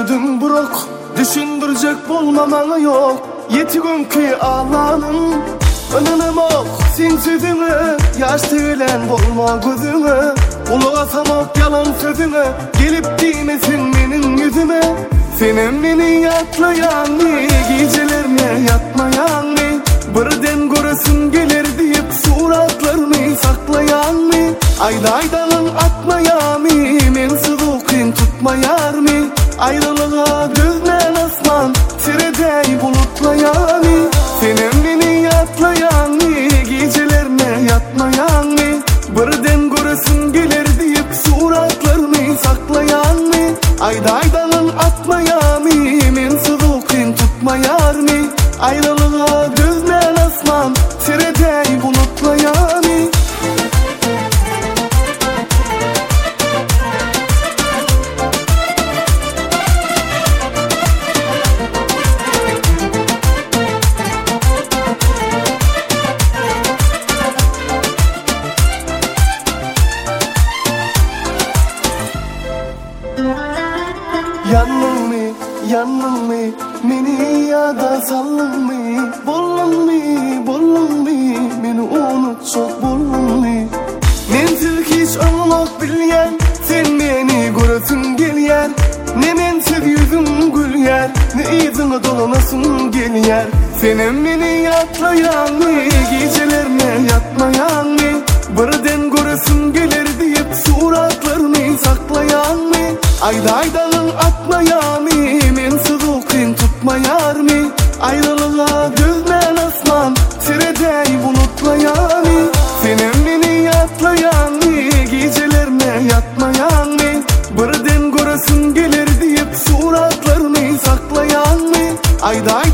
Yüzüdün buruk, düşündürecek bulmamalı yok. Yetigünkü ağlanım, önünüm ok. Sen sözüme, yaş tüylen bulma gözüme. Uluğasam ok yalan sözüme, gelip değmesin benim yüzüme. Senin beni yatlayan ne, gecelerine yatmayan ne? Birden göresin gelir deyip suratlarını saklayan mı? Ayda aydanın atmayan mı? Men sıdıkın tutmayar mı? Ayrılığa gözlen asman, siredey bulutlayan mı? Senin beni yatlayan mı? Gecelerine yatmayan mı? Birden göresin gelir deyip suratlarını saklayan mı? Ayda aydanın atmayan mı? Men sıdıkın tutmayar mı? Ayrılığa gözlen asman, siredey bulutlayan mı? Yandın mı, beni ya da sallın mı? Bollun mu, beni unut çok bollun mu? Mensiz hiç anlak bilyen, sen beni göresin gelyer. Ne mensiz yüzüm gül yer, ne izine dolanasın gel yer. Senin beni yatlayan mı, gecelerine yatmayan mı? Birden göresin gelir deyip suratlarını saklayan mı? Ayda aydanın atmayan mı? Men sıdıkın tutmayar mı? Ayrılığa gözlen asman, siredey bulutlayan mı? Senin beni yatlayan mı? Gecelerine yatmayan mı? Birden göresin gelir deyip suratlarını saklayan mı? Ayda